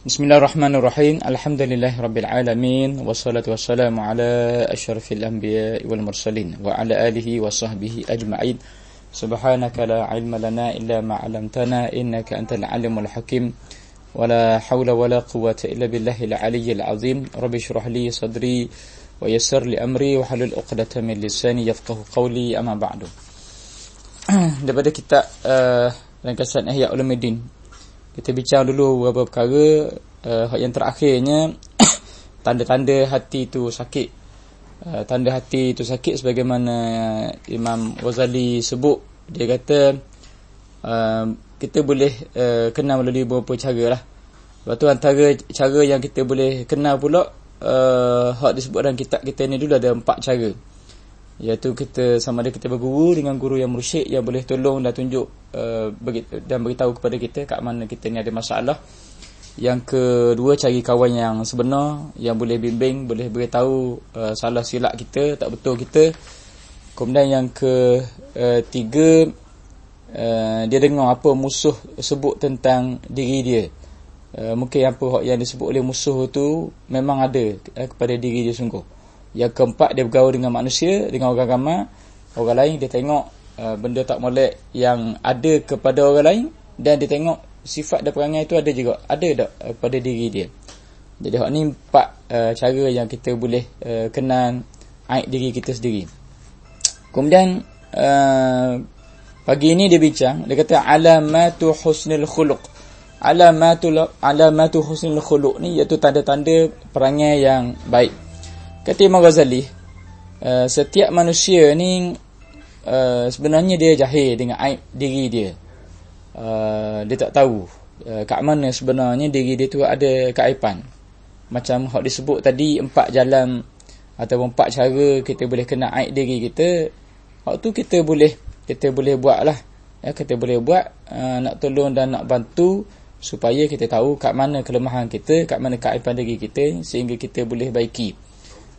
Bismillahirrahmanirrahim. Alhamdulillahirabbil alamin wassalatu wassalamu ala asyrafil anbiya'i wal mursalin wa ala alihi wa sahbihi ajma'in. Subhanaka la ilma lana illa ma 'allamtana innaka antal alimul hakim. Wala haula wala quwwata illa billahil aliyyil azim. Rabbi shrah li sadri wa yassir li amri wa halul 'uqdatam min lisani yafqahu qawli, amma ba'du. Daripada kitab ringkasan Ihya Ulumuddin, kita bincang dulu beberapa perkara. Yang terakhirnya tanda-tanda hati itu sakit. Tanda hati itu sakit sebagaimana Imam Ghazali sebut. Dia kata kita boleh kenal melalui beberapa cara lah. Lepas tu antara cara yang kita boleh kenal pula, hak disebut dalam kitab kita ni dulu ada 4 cara. Iaitu kita sama ada kita berguru dengan guru yang mursyid yang boleh tolong dan tunjuk dan beritahu kepada kita kat mana kita ni ada masalah. Yang kedua, cari kawan yang sebenar, yang boleh bimbing, boleh beritahu salah silap kita, tak betul kita. Kemudian yang ketiga, dia dengar apa musuh sebut tentang diri dia. Mungkin apa yang disebut oleh musuh tu memang ada kepada diri dia sungguh. Yang keempat, dia bergaul dengan manusia, dengan orang ramai, orang lain, dia tengok benda tak molek yang ada kepada orang lain, dan dia tengok sifat dan perangai itu ada juga, ada tak pada diri dia. Jadi hak ni 4 cara yang kita boleh kenal aib diri kita sendiri. Kemudian pagi ini dia bincang, dia kata alamatu husnul khuluq. Alamatu husnul khuluq ni iaitu tanda-tanda perangai yang baik. Kata Imam Ghazali, setiap manusia ni sebenarnya dia jahil dengan aib diri dia. Dia tak tahu kat mana sebenarnya diri dia tu ada keaiban. Macam hak disebut tadi, 4 jalan ataupun 4 cara kita boleh kena aib diri kita. Hak tu kita boleh buat lah. Kita boleh buat, nak tolong dan nak bantu supaya kita tahu kat mana kelemahan kita, kat mana keaiban diri kita, sehingga kita boleh baiki.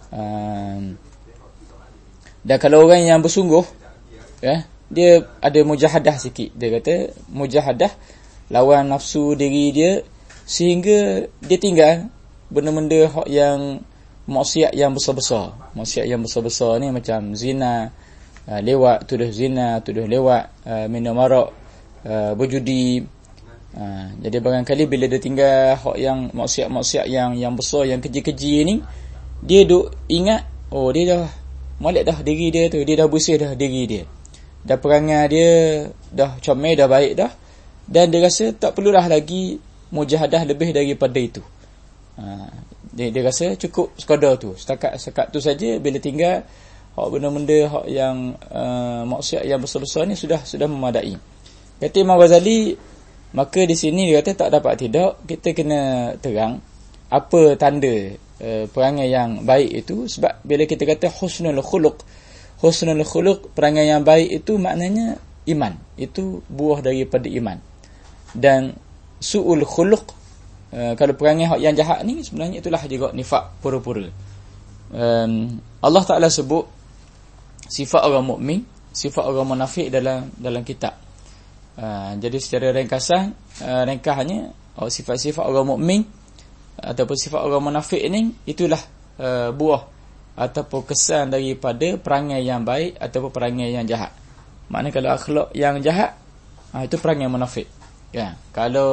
Dan kalau orang yang bersungguh, dia ada mujahadah sikit. Dia kata mujahadah, lawan nafsu diri dia, sehingga dia tinggal benda-benda hak yang maksiat yang besar-besar. Maksiat yang besar-besar ni macam zina, lewat, tuduh zina, tuduh lewat, minum arak, berjudi. Jadi barangkali bila dia tinggal hak yang maksiat-maksiat yang besar, yang keji-keji ni, dia duk ingat, oh dia dah molek dah diri dia tu, dia dah bersih dah diri dia, dah perangai dia dah comel, dah baik dah, dan dia rasa tak perlulah lagi mujahadah lebih daripada itu. Dia rasa cukup sekadar tu, setakat tu saja. Bila tinggal hak benda-benda hak yang maksiat yang besar-besar ni sudah memadai. Kata Imam Ghazali, maka di sini dia kata tak dapat tidak, kita kena terang apa tanda perangai yang baik itu. Sebab bila kita kata husnul khuluq, perangai yang baik itu maknanya iman, itu buah daripada iman. Dan su'ul khuluq, kalau perangai yang jahat ni sebenarnya itulah juga nifak pura-pura. Allah Ta'ala sebut sifat orang mukmin, sifat orang munafik dalam kitab. Jadi secara ringkasnya sifat-sifat orang mukmin ataupun sifat orang munafik ni, itulah buah ataupun kesan daripada perangai yang baik ataupun perangai yang jahat. Maknanya kalau akhlak yang jahat, itu perangai munafik. Kalau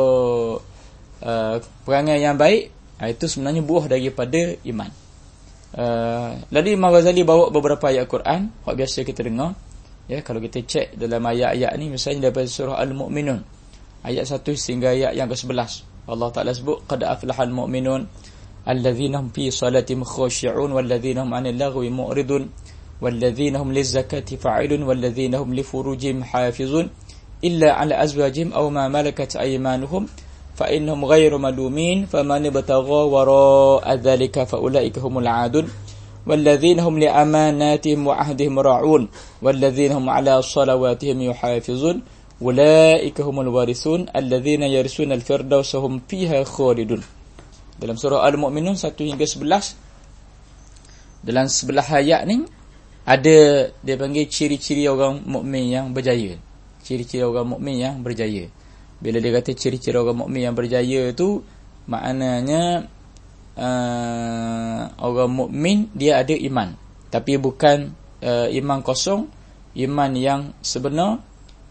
perangai yang baik, itu sebenarnya buah daripada iman. Lalu Imam Ghazali bawa beberapa ayat Quran, hak biasa kita dengar. Kalau kita cek dalam ayat-ayat ni, misalnya daripada surah Al-Mu'minun ayat 1 sehingga ayat yang ke-11, Allah Ta'ala sebut, qad aflahal mu'minun allazina hum fi salatihim khashi'un wallazina hum 'anil lagwi mu'ridun wallazina hum lizakati fa'ilun wallazina hum li furujihim hafizun illa 'ala azwajihim aw ma malakat aymanuhum fa innahum ghairu malumin faman ibtagha wara'a dhalika fa ulaika humul 'adun wallazina hum li amanatihim wa 'ahdihim ra'un wallazina hum 'ala salawatihim yuhafizun ulaika humul warisun alladzina yarisuna al-firdaus hum fiha khalidun. Dalam surah Al-Mu'minun 1 hingga 11, dalam sebelah ayat ni ada dia panggil ciri-ciri orang mukmin yang berjaya. Ciri-ciri orang mukmin yang berjaya. Bila dia kata ciri-ciri orang mukmin yang berjaya tu, maknanya orang mukmin dia ada iman, tapi bukan iman kosong, iman yang sebenar.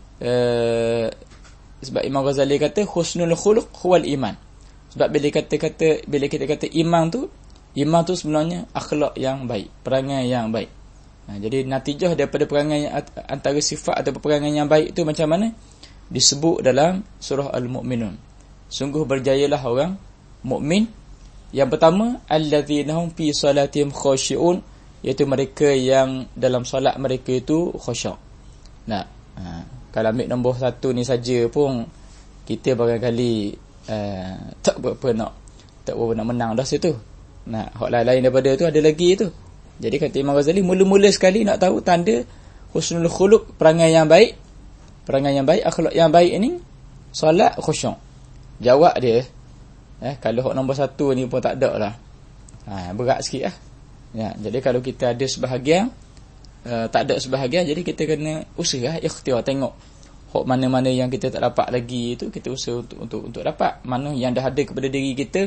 Sebab Imam Ghazali kata husnul khuluq huwal iman. Sebab bila kita kata iman tu sebenarnya akhlak yang baik, perangai yang baik. Jadi natijah daripada perangai antara sifat atau perangai yang baik itu macam mana? Disebut dalam surah Al-Mu'minun. Sungguh berjayalah orang mukmin. Yang pertama, allazina hum fi salatihim khashi'un, iaitu mereka yang dalam solat mereka itu khusyuk. Nah, kalau ambil nombor 1 ni saja pun kita barangkali tak berapa nak menang dah situ. Nah, hak lain daripada tu ada lagi tu. Jadi kata Imam Ghazali, mula-mula sekali nak tahu tanda husnul khuluq, perangai yang baik, akhlak yang baik ini, solat khusyuk. Jawab dia, kalau hak nombor 1 ni pun tak ada lah. Berat sikit lah. Ya, jadi kalau kita ada sebahagian, tak ada sebahagian, jadi kita kena usaha ikhtiar, tengok hak mana-mana yang kita tak dapat lagi itu, kita usaha untuk dapat. Mana yang dah ada kepada diri kita,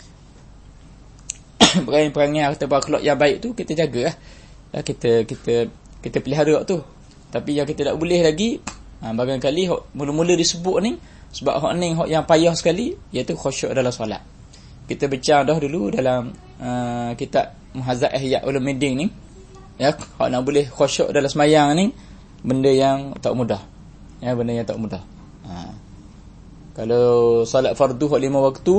perangai atau akhlak yang baik tu kita jaga lah. Kita pelihara tu. Tapi yang kita tak boleh lagi, barangkali hak mula-mula disebut ni, sebab hak ni hak yang payah sekali, iaitu khusyuk dalam solat. Kita bincang dah dulu dalam kitab Muhazzab Ihya Ulumuddin ni, ya, hak nak boleh khusyuk dalam semayang ni benda yang tak mudah. Ya, benda yang tak mudah. Kalau solat fardu hak 5 waktu,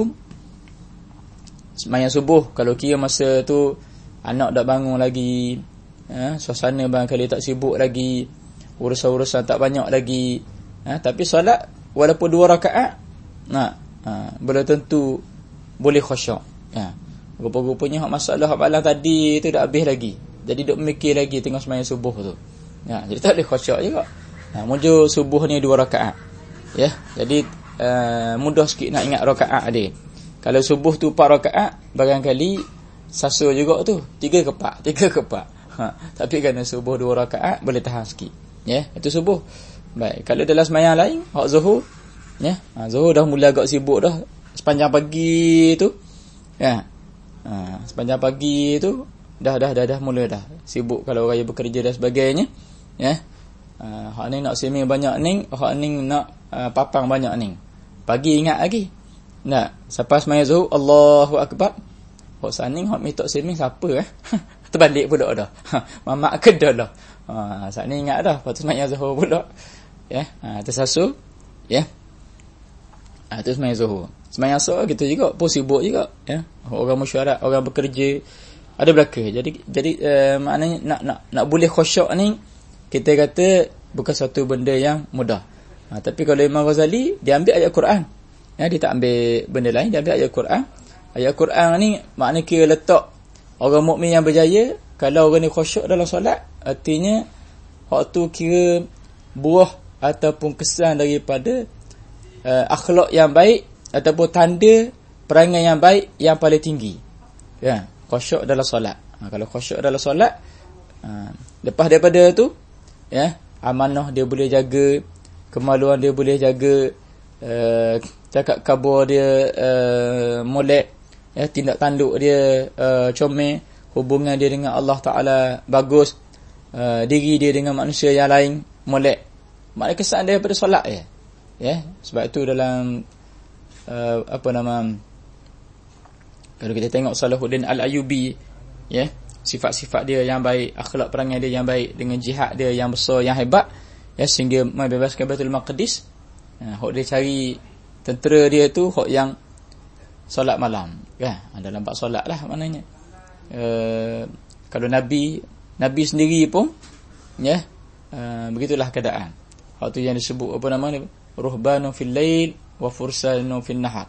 semayang subuh, kalau kira masa tu anak dah bangun lagi, suasana barangkali tak sibuk lagi, urusan-urusan tak banyak lagi, tapi solat walaupun 2 rakaat, belum tentu boleh khusyuk. Rupa-rupanya masalah hak malam tadi tu dah habis lagi, jadi duk mikir lagi tengah semayang subuh tu. Jadi tak boleh khusyuk juga. Mujur subuh ni 2 rakaat. Ya, jadi mudah sikit nak ingat rakaat dia. Kalau subuh tu 4 rakaat, barangkali sasa juga tu 3 kepak. Tapi kerana subuh 2 rakaat boleh tahan sikit. Ya, itu subuh. Baik, kalau dalam sembahyang lain, hak zuhur, ya, zuhur dah mula agak sibuk dah sepanjang pagi tu. Ya. Sepanjang pagi tu dah mula dah sibuk kalau raya bekerja dan sebagainya. Ya. Hak ni nak seming banyak ni, hak ni nak papang banyak ni. Pagi ingat lagi. Nak sampai sembahyang zuhur, Allahu akbar. Hak saning hak mitok seming siapa terbalik pula dah. Mamak ke dah lah. Saat ni ingat dah, lepas tu sembahyang zuhur pula. Ya, tersasul. Ya. Itu sembahyang zuhur. Sembahyang asar gitu juga, pun sibuk juga, ya. Orang mesyuarat, orang bekerja, ada belaka. Jadi maknanya nak boleh khusyuk ni, kita kata bukan satu benda yang mudah. Tapi kalau Imam Ghazali, dia ambil ayat Quran. Ya, dia tak ambil benda lain, dia ambil ayat Quran. Ayat Quran ni maknanya kira letak orang mukmin yang berjaya. Kalau orang ni khusyuk dalam solat, artinya hak tu kira buah ataupun kesan daripada akhlak yang baik ataupun tanda perangai yang baik yang paling tinggi. Ya, khusyuk dalam solat. Kalau khusyuk dalam solat, lepas daripada tu, ya, amanah dia boleh jaga, kemaluan dia boleh jaga, cakap khabar dia molek, ya, tindak tanduk dia comel, hubungan dia dengan Allah Ta'ala bagus, diri dia dengan manusia yang lain molek. Maknanya kesan dia daripada solat je. Ya, sebab itu dalam kalau kita tengok Salahuddin Al-Ayyubi, ya, sifat-sifat dia yang baik, akhlak perangai dia yang baik, dengan jihad dia yang besar, yang hebat, ya, sehingga membebaskan Baitul Maqdis. Hak dia cari tentera dia tu hak yang solat malam, kan? Dalam bab solat lah maknanya. Kalau Nabi sendiri pun, ya, begitulah keadaan. Hak tu yang disebut apa nama ni? Ruhbanu fil lail wa fursanu fil nahar.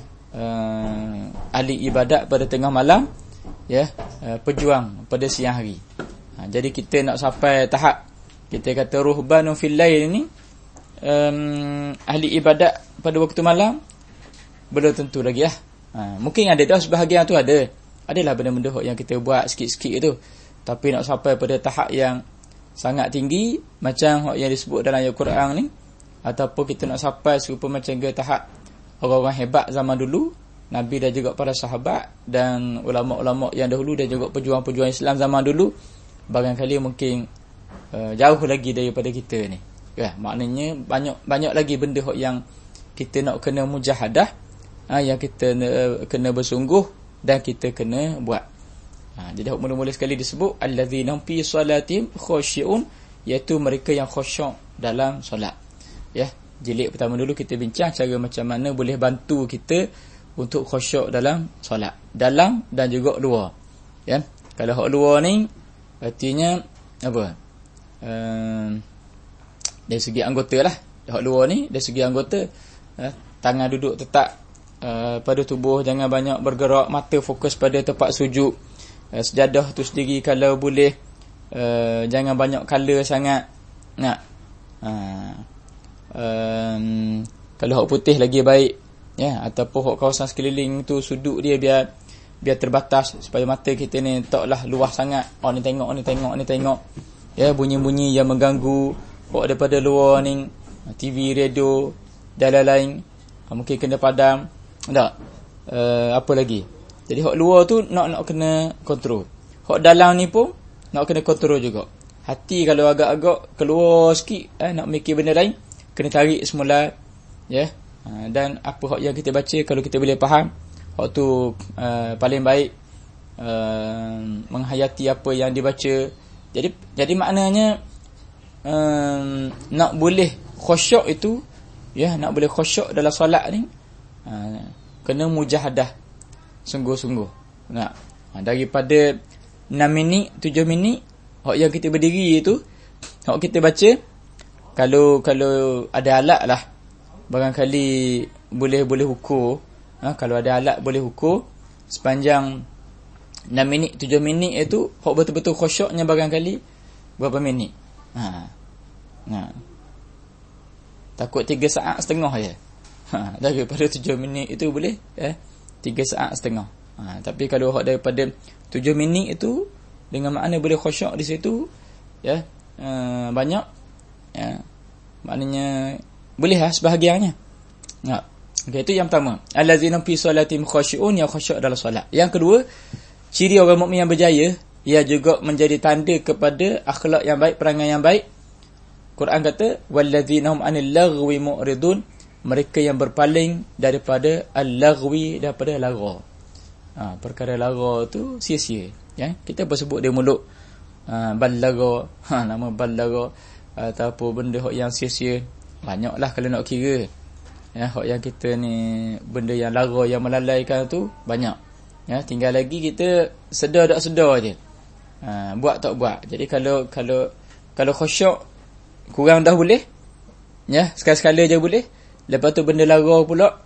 Ahli ibadat pada tengah malam, ya, pejuang pada siang hari. Jadi kita nak sampai tahap kita kata ruhbanu fil lail ni, ahli ibadat pada waktu malam, belum tentu lagi lah. Mungkin ada dah sebahagian tu adalah benda-benda yang kita buat sikit-sikit tu, tapi nak sampai pada tahap yang sangat tinggi macam yang disebut dalam ayat Quran ni, ataupun kita nak sampai serupa macam ke tahap orang-orang hebat zaman dulu, Nabi dan juga para sahabat dan ulama-ulama yang dahulu dan juga pejuang-pejuang Islam zaman dulu, barangkali mungkin jauh lagi daripada kita ni. Maknanya banyak lagi benda yang kita nak kena mujahadah, yang kita kena bersungguh dan kita kena buat. Jadi mula-mula sekali disebut allazina fi salatihim khashi'un, iaitu mereka yang khusyuk dalam solat. Jilid pertama dulu kita bincang cara macam mana boleh bantu kita untuk khusyuk dalam solat, dalam dan juga luar. Kalau hak luar ni artinya apa? Dari segi anggota lah. Hak luar ni dari segi anggota, tangan duduk tetap pada tubuh, jangan banyak bergerak, mata fokus pada tempat sujud. Sejadah tu sendiri kalau boleh jangan banyak color sangat. Kalau hak putih lagi baik, ataupun hak kawasan sekeliling tu sudut dia biar terbatas supaya mata kita ni taklah luas sangat. Ni tengok. Bunyi-bunyi yang mengganggu hak daripada luar ni, TV, radio dan lain-lain, mungkin kena padam. Apa lagi? Jadi hak luar tu nak kena kontrol. Hak dalam ni pun nak kena kontrol juga. Hati kalau agak-agak keluar sikit, nak mikir benda lain, kena tarik semula. Dan apa hak yang kita baca, kalau kita boleh faham, hak tu paling baik menghayati apa yang dibaca. Jadi maknanya nak boleh khusyuk itu, nak boleh khusyuk dalam solat ni, kena mujahadah sungguh-sungguh. Daripada 6 minit 7 minit hak yang kita berdiri itu, hak kita baca, kalau ada alat lah, barangkali boleh ukur. Kalau ada alat boleh ukur sepanjang 6 minit 7 minit itu, hak betul-betul khusyuknya barangkali berapa minit. Takut 3 saat setengah je. Daripada 7 minit itu boleh 3 saat setengah. Tapi kalau hak daripada 7 minit itu, dengan makna boleh khusyuk di situ, banyak, maknanya boleh lah sebahagiannya. Itu yang pertama, allazina fi salatihim khashi'un, yang khusyuk dalam solat. Yang kedua, ciri orang mukmin yang berjaya, ia juga menjadi tanda kepada akhlak yang baik, perangai yang baik. Quran kata wallazina hum 'anil laghwi mu'ridun, mereka yang berpaling daripada al-laghwi, daripada lara. Perkara lara tu sia-sia. Kita bersebut dia mulut ballaga, nama ballaga, ataupun benda yang sia-sia banyaklah kalau nak kira. Hak yang kita ni, benda yang lara, yang melalaikan tu banyak. Tinggal lagi kita sedar tak sedar je, buat tak buat. Jadi kalau khusyuk kurang dah boleh, sekali-sekala je boleh. Lepas tu benda lara pula,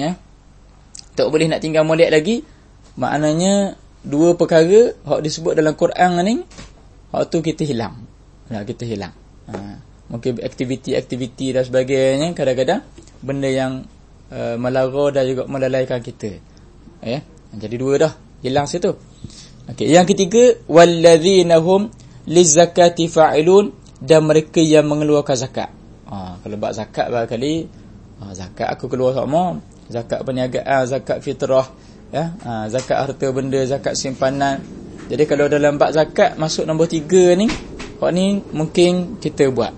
tak boleh nak tinggal molek lagi. Maknanya dua perkara hak disebut dalam Quran ni, hak tu kita hilang. Kita hilang. Mungkin aktiviti dan sebagainya, kadang-kadang benda yang melara dan juga melalaikan kita. Jadi dua dah hilang situ. Yang ketiga, wallazina hum lizakati fa'ilun, dan mereka yang mengeluarkan zakat. Kalau bab zakat barangkali, zakat aku keluar sama, zakat perniagaan, zakat fitrah, zakat harta benda, zakat simpanan. Jadi kalau dalam bab zakat masuk nombor 3 ni, hak ni mungkin kita buat.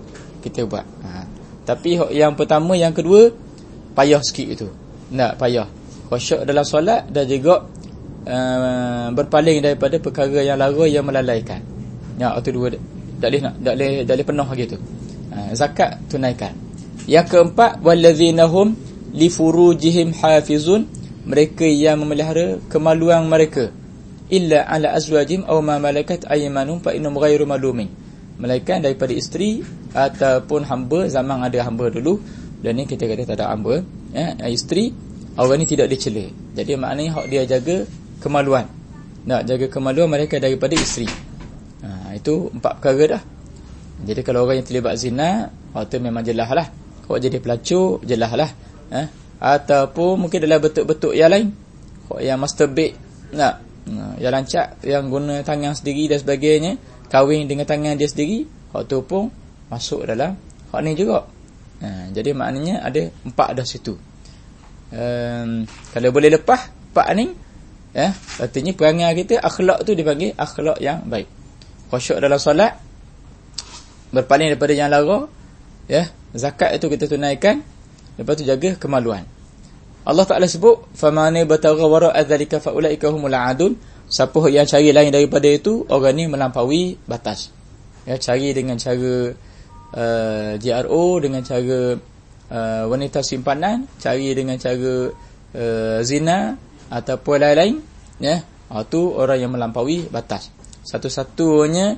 Tapi hak yang pertama, yang kedua payah sikit itu. Tak payah. Khusyuk dalam solat dan juga berpaling daripada perkara yang lara, yang melalaikan. Itu dua. Tak boleh penuh gitu. Zakat tunaikan. Yang keempat, wallazina hum li furujihim hafizun, mereka yang memelihara kemaluan mereka, illa ala azwajim aw ma malakat aymanuhum fa innahum ghairu malumin, melainkan daripada isteri ataupun hamba. Zaman ada hamba dulu, dan ni kita kata tak ada hamba, isteri, orang ni tidak dicela. Jadi maknanya hak dia jaga kemaluan, nak jaga kemaluan mereka daripada isteri. Itu 4 perkara dah. Jadi kalau orang yang terlibat zina, itu memang jelas lah. Hak jadi pelacur, jelas lah. Ataupun mungkin dalam bentuk-bentuk yang lain, hak yang masturbate, yang lancak, yang guna tangan sendiri dan sebagainya, kahwin dengan tangan dia sendiri, hak tu pun masuk dalam hak ni juga. Jadi maknanya ada 4 dah situ. Kalau boleh lepas, sifat ni, artinya perangai kita, akhlak tu dipanggil akhlak yang baik. Khusyuk dalam solat, berpaling daripada yang lara, zakat itu kita tunaikan, lepas tu jaga kemaluan. Allah Ta'ala sebut, famane batagha wara'a dzalika faulaika humul aadun. Siapa yang cari lain daripada itu, orang ni melampaui batas. Cari dengan cara GRO, dengan cara wanita simpanan, cari dengan cara zina ataupun lain-lain, itu orang yang melampaui batas. Satu-satunya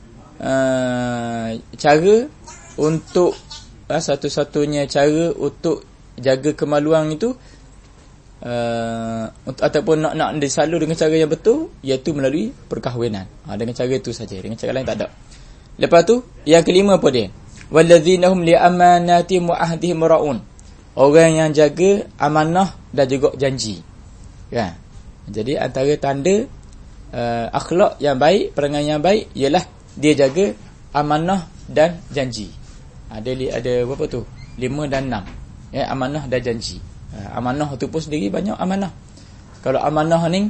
cara untuk jaga kemaluan itu, ataupun nak disalur dengan cara yang betul, iaitu melalui perkahwinan. Dengan cara itu saja, dengan cara lain tak ada. Lepas tu yang kelima apa dia? Walladzina hum li amanatihim wa ahdihim raun. Orang yang jaga amanah dan juga janji. Jadi antara tanda akhlak yang baik, perangai yang baik, ialah dia jaga amanah dan janji. Ada berapa tu? 5 dan 6. Amanah dan janji. Amanah tu pun sendiri banyak amanah. Kalau amanah ni,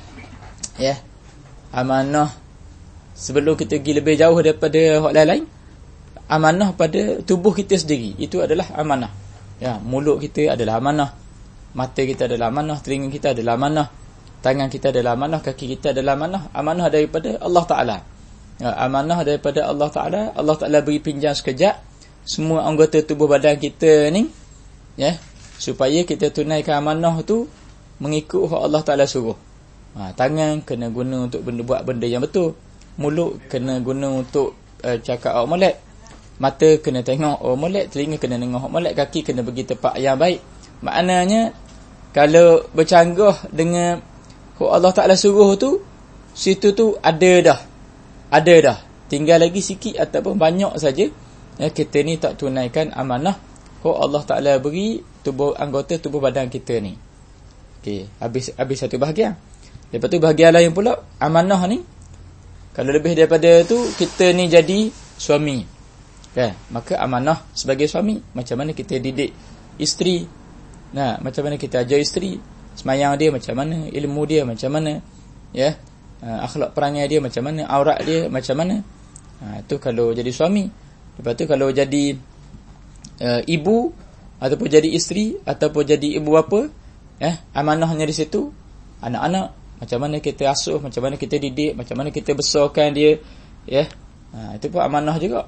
amanah sebelum kita pergi lebih jauh daripada hak lain-lain, amanah pada tubuh kita sendiri, itu adalah amanah. Mulut kita adalah amanah, mata kita adalah amanah, telinga kita adalah amanah, tangan kita adalah amanah, kaki kita adalah amanah. Amanah daripada Allah Ta'ala. Amanah daripada Allah Ta'ala. Allah Ta'ala beri pinjam sekejap semua anggota tubuh badan kita ni, supaya kita tunaikan amanah tu mengikut hak Allah Ta'ala suruh. Tangan kena guna untuk buat benda yang betul, mulut kena guna untuk cakap orang molek, mata kena tengok orang molek, telinga kena dengar orang molek, kaki kena pergi tempat yang baik. Maknanya kalau bercanggah dengan hak Allah Ta'ala suruh tu, situ tu ada dah, tinggal lagi sikit ataupun banyak saja, kita ni tak tunaikan amanah hak Allah Ta'ala beri anggota tubuh badan kita ni. Habis satu bahagian. Lepas tu bahagian lain pula, amanah ni, kalau lebih daripada tu, kita ni jadi suami, maka amanah sebagai suami, macam mana kita didik isteri, macam mana kita ajar isteri, semayang dia macam mana, ilmu dia macam mana, akhlak perangai dia macam mana, aurat dia macam mana. Itu kalau jadi suami. Lepas tu kalau jadi ibu, ataupun jadi isteri, ataupun jadi ibu bapa, amanahnya di situ, anak-anak macam mana kita asuh, macam mana kita didik, macam mana kita besarkan dia, itu pun amanah juga.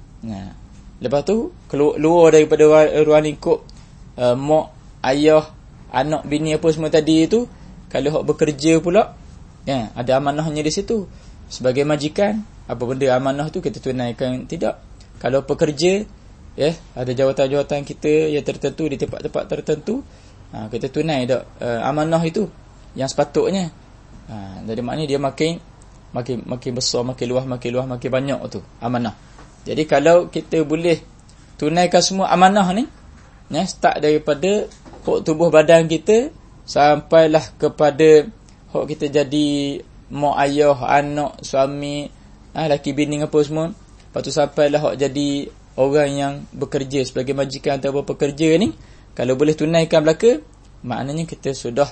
Lepas tu keluar daripada ruang lingkup mak, ayah, anak, bini apa semua tadi itu, kalau hak bekerja pula, ada amanahnya di situ. Sebagai majikan, apa benda amanah tu kita tunaikan tidak. Kalau pekerja, ada jawatan-jawatan kita yang tertentu di tempat-tempat tertentu, kita tunai tak amanah itu yang sepatutnya. Jadi maknanya dia makin besar, makin luas, makin banyak tu amanah. Jadi kalau kita boleh tunaikan semua amanah ni, start daripada hak tubuh badan kita sampailah kepada hak kita jadi mak, ayah, anak, suami, laki bini apa semua. Lepas tu sampailah hak jadi orang yang bekerja sebagai majikan atau pekerja ni, kalau boleh tunaikan belaka, maknanya kita sudah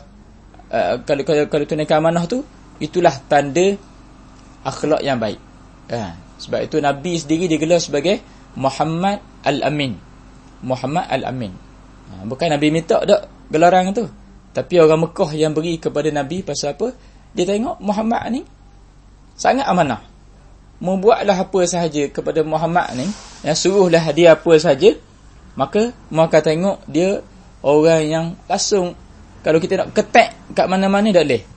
kalau tunaikan amanah tu, itulah tanda akhlak yang baik. Sebab itu Nabi sendiri digelar sebagai Muhammad Al-Amin. Muhammad Al-Amin. Bukan Nabi minta dak gelaran tu, tapi orang Mekah yang beri kepada Nabi. Pasal apa? Dia tengok Muhammad ni sangat amanah, membuatlah apa sahaja kepada Muhammad ni, suruhlah dia apa sahaja, maka mereka tengok dia orang yang langsung, kalau kita nak ketek kat mana-mana tak boleh.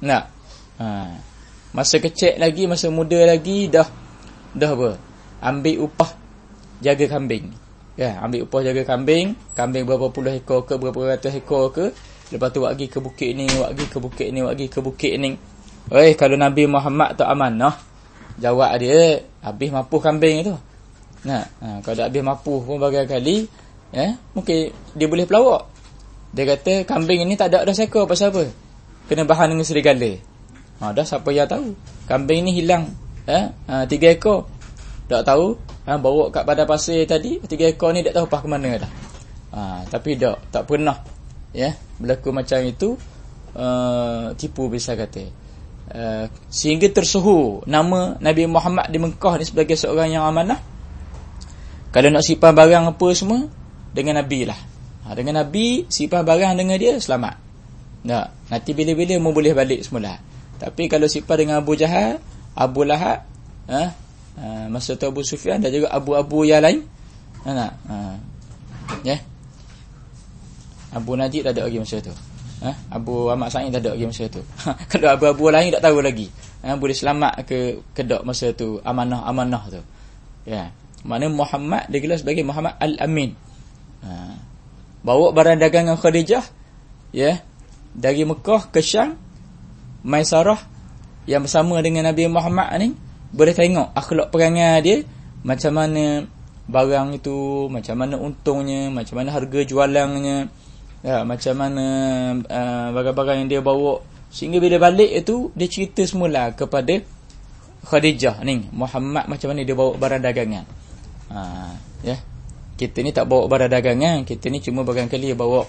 Masa kecil lagi, masa muda lagi, dah apa, ambil upah jaga kambing. Ambil upah jaga kambing berapa puluh ekor ke, berapa ratus ekor ke. Lepas tu wak pergi ke bukit ni, wak pergi ke bukit ni. Kalau Nabi Muhammad tak amanah, jawab dia, habis mapuh kambing tu. Kalau dah habis mapuh pun bagai kali, mungkin dia boleh pelawak. Dia kata kambing ini tak ada dah seekor. Pasal apa? Kena bahan dengan serigala. Dah siapa yang tahu kambing ni hilang 3 ekor. Tak tahu, bawa kat padang pasir tadi, 3 ekor ni tak tahu pas ke mana dah. Tapi tak pernah berlaku macam itu. tipu bisa kata. Sehingga tersuhur nama Nabi Muhammad di Mekah ni sebagai seorang yang amanah. Kalau nak simpan barang apa semua dengan Nabi lah. Dengan Nabi simpan barang dengan dia selamat. Tak, nanti bila-bila mu boleh balik semula. Tapi kalau simpan dengan Abu Jahal, Abu Lahab, masa tu Abu Sufyan dan juga abu-abu yang lain, ya. Abu Najib tak ada lagi masa tu. Abu Ahmad Sa'id tak ada lagi masa tu. Kalau abu-abu lain tak tahu lagi. Boleh selamat ke kedok masa tu, amanah tu. Ya. Mana Muhammad digelar sebagai Muhammad Al-Amin. Bawa barang dagangan Khadijah, ya, dari Mekah ke Syam, Maisarah yang bersama dengan Nabi Muhammad ni boleh tengok akhlak perangai dia, macam mana barang itu, macam mana untungnya, macam mana harga jualannya, ya, macam mana barang-barang yang dia bawa, sehingga bila balik itu dia cerita semula kepada Khadijah ni, Muhammad macam mana dia bawa barang dagangan. Ya, kita ni tak bawa barang dagangan, kita ni cuma barangkali bawa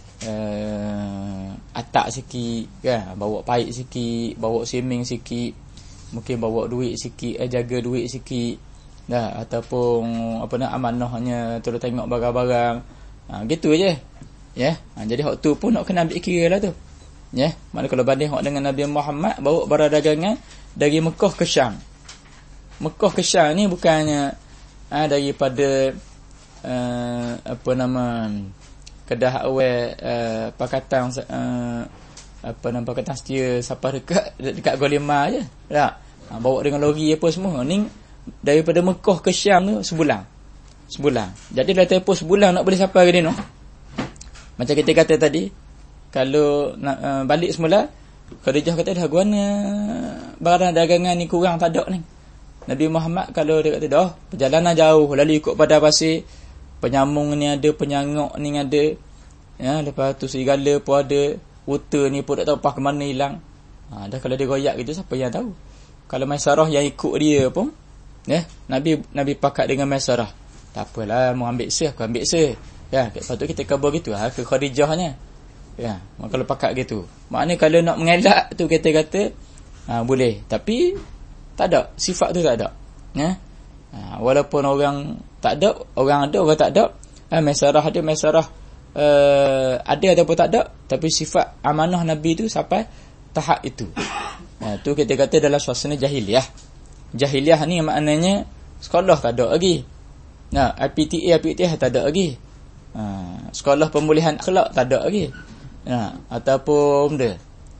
atak sikit kan, bawa paik sikit, bawa seming sikit, mungkin bawa duit sikit, jaga duit sikit dah, ataupun apa nak amanahnya terus tengok barang-barang, gitu aje ya. Jadi hak tu pun nak kena ambil kira lah tu ya. Mana kalau banding hak dengan Nabi Muhammad bawa barang dagangan dari Mekah ke Syam. Mekah ke Syam ni bukannya daripada apa nama Kedah awal Pakatan apa nama Pakatan Setia sampai dekat Golima aje tak. Bawa dengan lori apa semua ni daripada Mekah ke Syam tu sebulan. Jadi dah tempoh sebulan nak boleh sampai ke dia no. Macam kita kata tadi, kalau nak balik semula, Khadijah kata dah guna barang dagangan ni kurang tak ada ni. Nabi Muhammad kalau dia kata dah perjalanan jauh, lalu ikut padang pasir, penyamung ni ada, penyangok ni ada, ya, lepas tu serigala pun ada, unta ni pun tak tahu pas ke mana hilang. Dah kalau dia goyak gitu siapa yang tahu. Kalau Maisarah yang ikut dia pun, ya, Nabi pakat dengan Maisarah. Tak apalah, mau ambil seh, aku ambil seh. Ya, lepas tu kita kabur gitu ke Khadijahnya. Ya, kalau pakat gitu. Maknanya kalau nak mengelak tu kita kata boleh, tapi tak ada, sifat tu tak ada. Ya. Walaupun orang tak ada, orang ada, orang tak ada. Maisarah ada, Maisarah ada ataupun tak ada, tapi sifat amanah Nabi tu sampai tahap itu. Tu kita kata dalam suasana jahiliah. Jahiliah ni maknanya sekolah tak ada lagi. IPTA tak ada lagi. Sekolah pemulihan akhlak tak ada lagi. Ataupun dia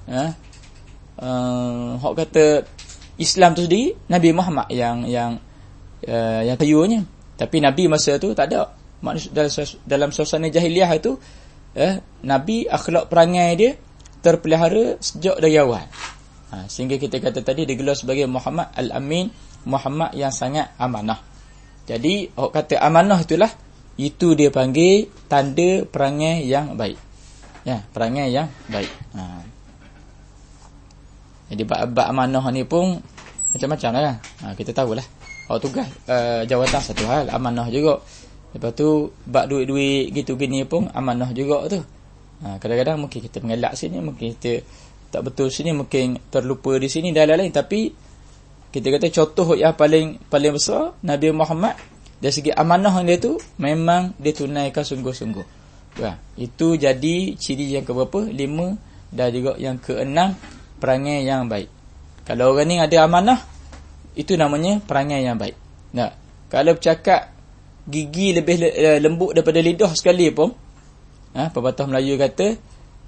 hak kata Islam tu sendiri Nabi Muhammad yang kayunya, tapi Nabi masa tu tak ada. Maksud dalam suasana jahiliah itu Nabi akhlak perangai dia terpelihara sejak dari awal. Sehingga kita kata tadi digelar sebagai Muhammad Al-Amin, Muhammad yang sangat amanah. Jadi orang kata amanah itulah, itu dia panggil tanda perangai yang baik. Ya, perangai yang baik. Jadi bab amanah ni pun macam-macam lah kan. Kita tahulah. Kalau tugas jawatan satu hal, amanah juga. Lepas tu bab duit-duit gitu gini pun amanah juga tu. Kadang-kadang mungkin kita mengelak sini, mungkin kita tak betul sini, mungkin terlupa di sini dan lain-lain, tapi kita kata contoh yang paling besar Nabi Muhammad dari segi amanah dia tu memang dia tunaikan sungguh-sungguh. Itu jadi ciri yang keberapa? 5 dan juga yang ke-6, perangai yang baik. Kalau orang ni ada amanah, itu namanya perangai yang baik. Kalau bercakap gigi lebih lembut daripada lidah sekali pun, pepatah Melayu kata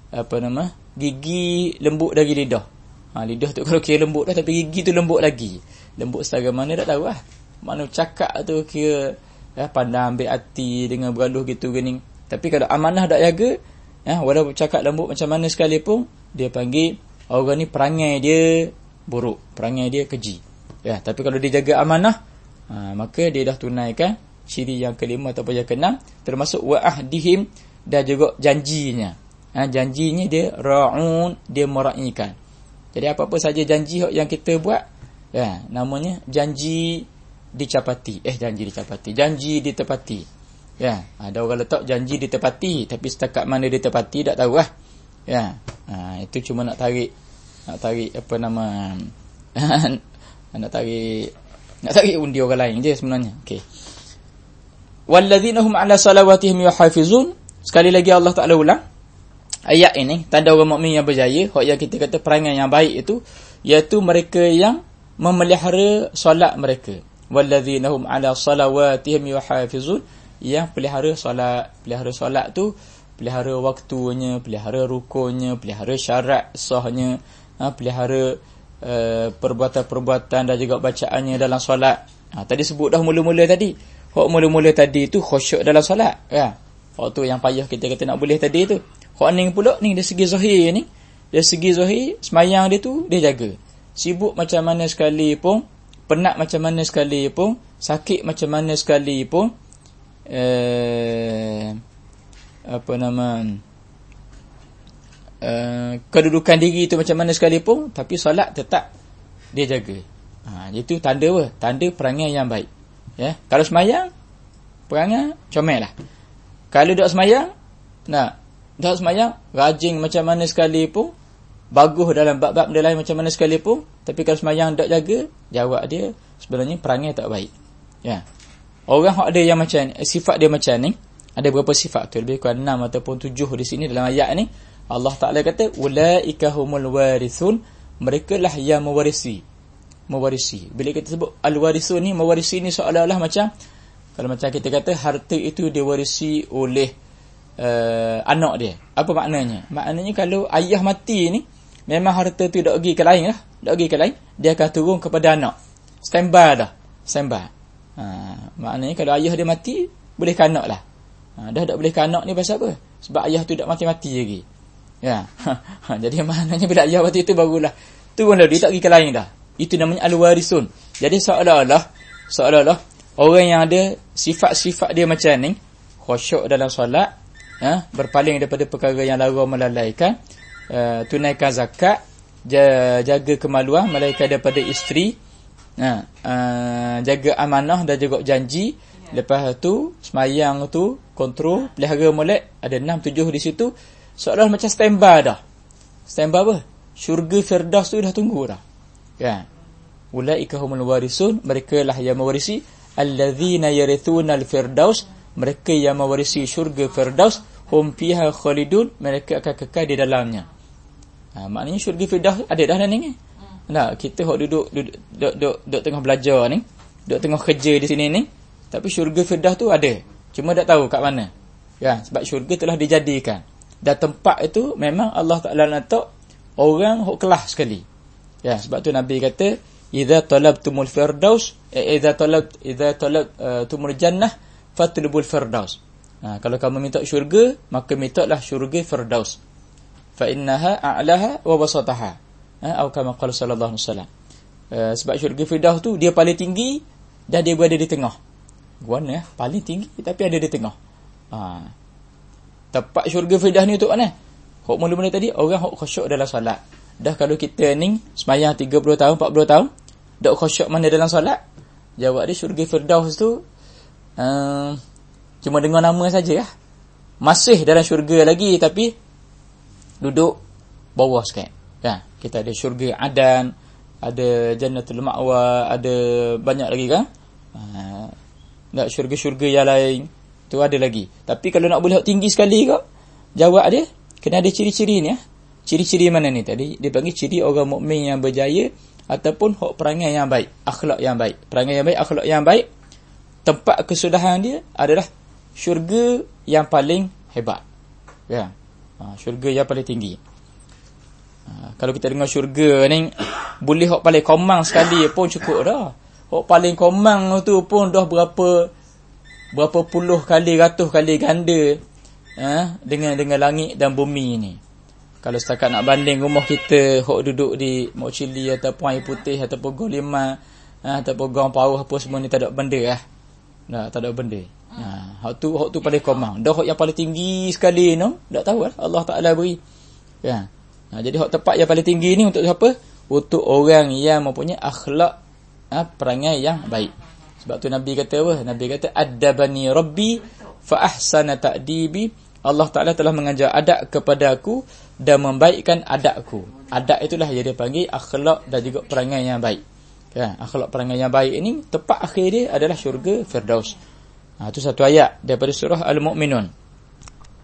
gigi lembut dari lidah. Lidah tu kalau kira lembut dah, tapi gigi tu lembut lagi. Lembut setara mana tak tahu lah. Mana cakap tu kira pandang ambil hati dengan beraluh gitu gini. Tapi kalau amanah tak jaga, walaupun cakap lembut macam mana sekalipun, dia panggil orang ni perangai dia buruk, perangai dia keji. Tapi kalau dia jaga amanah, maka dia dah tunaikan ciri yang kelima ataupun yang keenam, termasuk wa'ahdihim, dan juga janjinya. Janjinya dia ra'un, dia meraihkan. Jadi apa-apa saja janji yang kita buat, namanya janji dicapati. Janji ditepati. Ada orang letak janji ditepati, tapi setakat mana ditepati tak tahu lah. Ya. Itu cuma nak tarik apa nama nak tarik undi orang lain je sebenarnya. Okey. Walladzina hum 'ala salawatihim yuhafizun. Sekali lagi Allah Taala ulang ayat ini, tanda orang mukmin yang berjaya, hak yang kita kata perangai yang baik itu, iaitu mereka yang memelihara solat mereka. Walladzina hum 'ala salawatihim yuhafizun, yang pelihara solat tu, pelihara waktunya, pelihara rukunnya, pelihara syarat sahnya, pelihara perbuatan-perbuatan dan juga bacaannya dalam solat. Tadi sebut dah mula-mula tadi. Hak mula-mula tadi tu khusyuk dalam solat, ya. Hak tu yang payah kita kata nak boleh tadi tu. Hak ni pula ni dari segi zahir ni, dari segi zahir semayang dia tu dia jaga. Sibuk macam mana sekali pun, penat macam mana sekali pun, sakit macam mana sekali pun, kedudukan diri tu macam mana sekalipun, tapi solat tetap dia jaga. Itu tanda apa? Tanda perangai yang baik. Ya, kalau semayang perangai comel lah. Kalau duk semayang, duk semayang rajin macam mana sekalipun, bagus dalam bab-bab dia lain macam mana sekalipun, tapi kalau semayang duk jaga, jawab dia sebenarnya perangai tak baik. Ya. Orang ada yang macam sifat dia macam ni, ada berapa sifat tu, lebih kurang 6 ataupun 7 di sini dalam ayat ni. Allah Ta'ala kata ulaika humul warithun, mereka lah yang mewarisi. Bila kita sebut al-warisun ni, mewarisi ni seolah-olah macam, kalau macam kita kata harta itu diwarisi oleh anak dia. Apa maknanya? Maknanya kalau ayah mati ni, memang harta tu dak pergi ke lain lah, dia akan turun kepada anak. Standby. Maknanya kalau ayah dia mati, boleh ke anak lah. Dah tak boleh ke anak ni pasal apa? Sebab ayah tu dak mati-mati lagi. Ya. Jadi maknanya bila ayah mati tu barulah turun dah, dia tak pergi ke lain dah. Itu namanya al-warisun. Jadi seolah-olah orang yang ada sifat-sifat dia macam ni, khusyuk dalam solat, berpaling daripada perkara yang larang melalaikan, tunaikan zakat, jaga kemaluan malaikat daripada isteri, jaga amanah dan juga janji. Lepas tu semayang tu kontrol, pelihara molek, ada 6-7 di situ. Seolah macam standby dah. Standby apa? Syurga Firdaus tu dah tunggu dah. Ya. Ulaika humul warisun, mereka lah yang mewarisi, alladzina yarithuna al-firdaus, mereka yang mewarisi syurga Firdaus, hum fiha khalidun, mereka akan kekal di dalamnya. Maknanya syurga Firdaus ada dah ni. Kita hok duduk tengah belajar ni, duduk tengah kerja di sini ni, tapi syurga Firdaus tu ada, cuma tak tahu kat mana. Ya, sebab syurga telah dijadikan. Dan tempat itu memang Allah Ta'ala letak orang hok kelas sekali. Ya, sebab tu Nabi kata, idza talabtumul firdaus, idza talabtumul jannah fatlubul firdaus. Kalau kamu minta syurga, maka mintalah syurga Firdaus. Fa innaha a'laha wa wasataha. Atau kama qala sallallahu alaihi wasallam. Sebab syurga Firdaus tu dia paling tinggi dan dia berada di tengah. Guana paling tinggi tapi ada di tengah. Tempat syurga Firdaus ni untuk mana? Hok mula-mula tadi orang hok khusyuk dalam solat. Dah kalau kita ni semayang 30 tahun, 40 tahun, dak khusyuk mana dalam solat? Jawab dia syurga Firdaus tu cuma dengar nama saja lah. Masih dalam syurga lagi tapi duduk bawah sikit. Ya, kita ada syurga Adan, ada Jannatul Ma'wa, ada banyak lagi kan? Nak syurga-syurga yang lain tu ada lagi. Tapi kalau nak boleh tinggi sekali kau, jawab dia kena ada ciri-ciri ni. Ciri-ciri mana ni tadi? Dia panggil ciri orang mukmin yang berjaya ataupun hak perangai yang baik, akhlak yang baik. Perangai yang baik, akhlak yang baik. Tempat kesudahan dia adalah syurga yang paling hebat. Ya. Syurga yang paling tinggi. Kalau kita dengar syurga ni, boleh hak paling komang sekali pun cukup dah. Hak paling komang tu pun dah berapa puluh kali, ratus kali ganda dengan langit dan bumi ni. Kalau setakat nak banding rumah kita hok duduk di Mok Cili ataupun Air Putih ataupun Gong Lima ataupun Gong Pauh apa semua ni tak ada benda lah. Tak ada benda. Hak tu paling komang. Dah hak yang paling tinggi sekali no, tak tahu lah Allah Taala beri. Ya. Jadi hak tempat yang paling tinggi ni untuk siapa? Untuk orang yang mempunyai akhlak perangai yang baik. Sebab tu Nabi kata apa? Nabi kata addabani rabbi fa ahsana ta'dibi, Allah Ta'ala telah mengajar adab kepada aku dan membaikkan adabku. Adab itulah yang dia panggil akhlak dan juga perangai yang baik. Kan? Akhlak perangai yang baik ini tepat akhir dia adalah syurga Firdaus. Itu satu ayat daripada surah Al-Mu'minun.